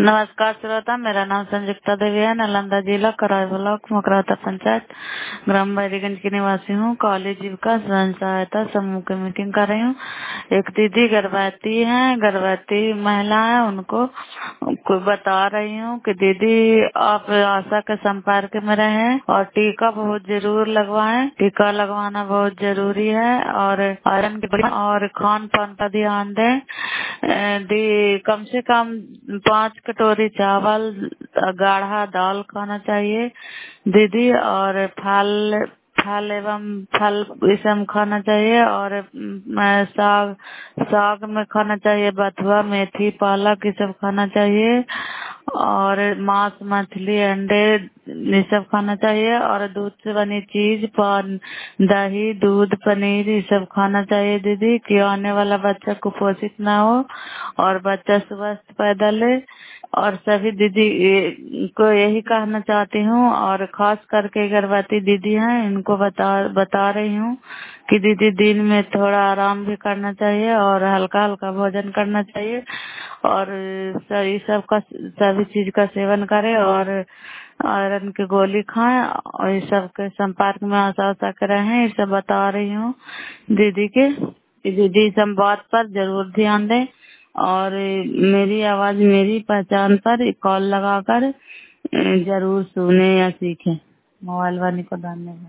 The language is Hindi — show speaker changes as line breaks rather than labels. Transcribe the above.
नमस्कार श्रोता, मेरा नाम संयुक्ता देवी है। नालंदा जिला कराई ब्लॉक मकराता पंचायत ग्राम बैरीगंज की निवासी हूँ। कॉलेज जीविका स्वयं सहायता समूह की मीटिंग कर रही हूँ। एक दीदी गर्भवती हैं, गर्भवती महिला है, उनको बता रही हूँ कि दीदी आप आशा के संपर्क में रहें और टीका बहुत जरूर लगवाएं। टीका लगवाना बहुत जरूरी है और आयरन की और खान पान पर ध्यान दें। कम से कम 5 कटोरी चावल, गाढ़ा दाल खाना चाहिए दीदी, और फल फल एवं फल ये सब खाना चाहिए, और साग साग में खाना चाहिए, बथुआ, मेथी, पालक ये सब खाना चाहिए, और मांस, मछली, अंडे ये सब खाना चाहिए, और दूध से बनी चीज, पान, दही, दूध, पनीर ये सब खाना चाहिए दीदी, कि आने वाला बच्चा कुपोषित ना हो और बच्चा स्वस्थ पैदा ले। और सभी दीदी को यही कहना चाहती हूँ, और खास करके गर्भवती दीदी हैं, इनको बता रही हूँ कि दीदी दिन में थोड़ा आराम भी करना चाहिए और हल्का हल्का भोजन करना चाहिए, और सभी चीज का सेवन करें, और आयरन की गोली खाएं, और इस सब के संपर्क में आशा के रहें। ये सब बता रही हूँ दीदी के, कि दीदी इस बात पर जरूर ध्यान दें, और मेरी आवाज मेरी पहचान पर कॉल लगाकर जरूर सुने या सीखें। मोबाइल वाली को धन्यवाद।